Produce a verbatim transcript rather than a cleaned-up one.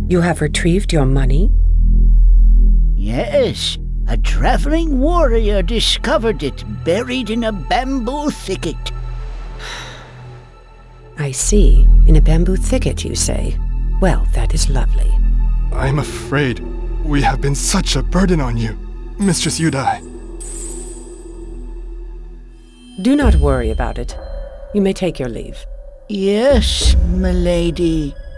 You have retrieved your money? Yes, a traveling warrior discovered it buried in a bamboo thicket. I see. In a bamboo thicket, you say? Well, that is lovely. I'm afraid we have been such a burden on you, Mistress Yudai. Do not worry about it. You may take your leave. Yes, milady.